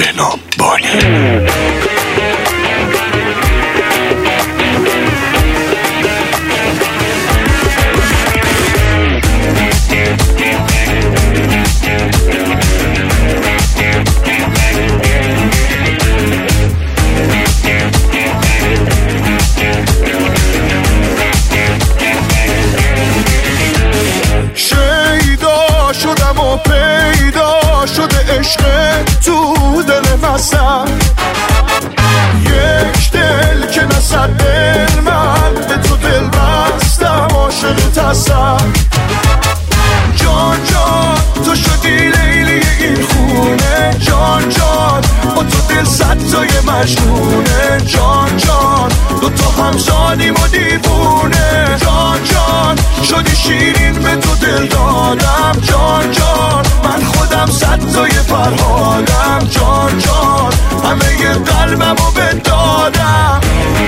بهنام بانی. شیدا شدم و پیدا شده عشق تو دل مسم، یک دل که نصد دل من به تو دل بستم، عاشق تسم. جان جان تو شدی لیلی این خونه، جان جان با تو دل صد تای مجنونه، جان جان دو تا همزادیم و دیوونه، جان جان شدی شیرین به تو دل دادم، جان جان من خودم صد تای فرهادم، جان جان همه ی قلبمو بدادم.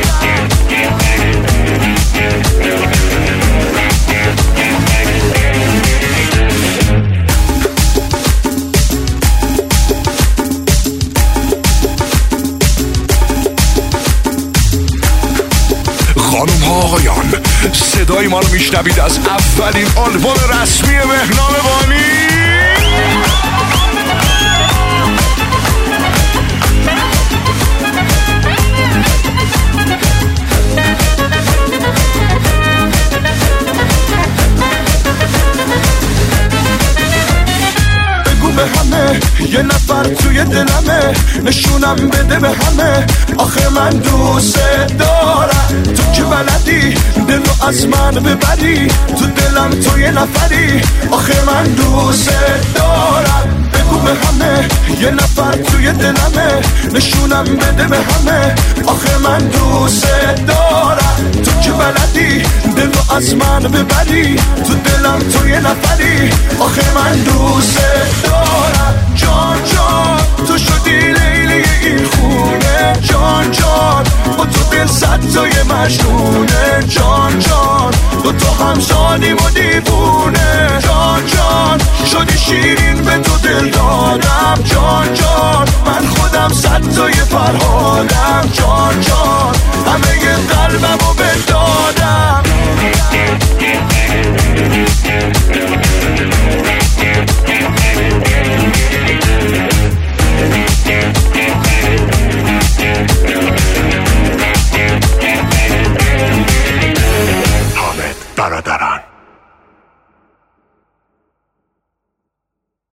خانم ها آقایان، صدای ما رو میشنوید از اولین آلبوم رسمی بهنام بانی. به همه یه نفر توی دلمه، نشونم بده به همه آخه من دوست دارم. تو که بلدی دلو از من ببری، تو دلم تو یه نفری آخه من دوست دارم. بگو به همه یه نفر توی دلمه، نشونم بده به همه آخه من دوست دارم. تو که بلدی دلو از من ببری، تو دلم تو یه نفری آخه من دوست دارم. جان جان تو شدی لیلی این خونه، جان جان با تو دل صد تای مجنونه، جان جان دو تا همزادیم و دیوونه، جان جان شدی شیرین به تو دل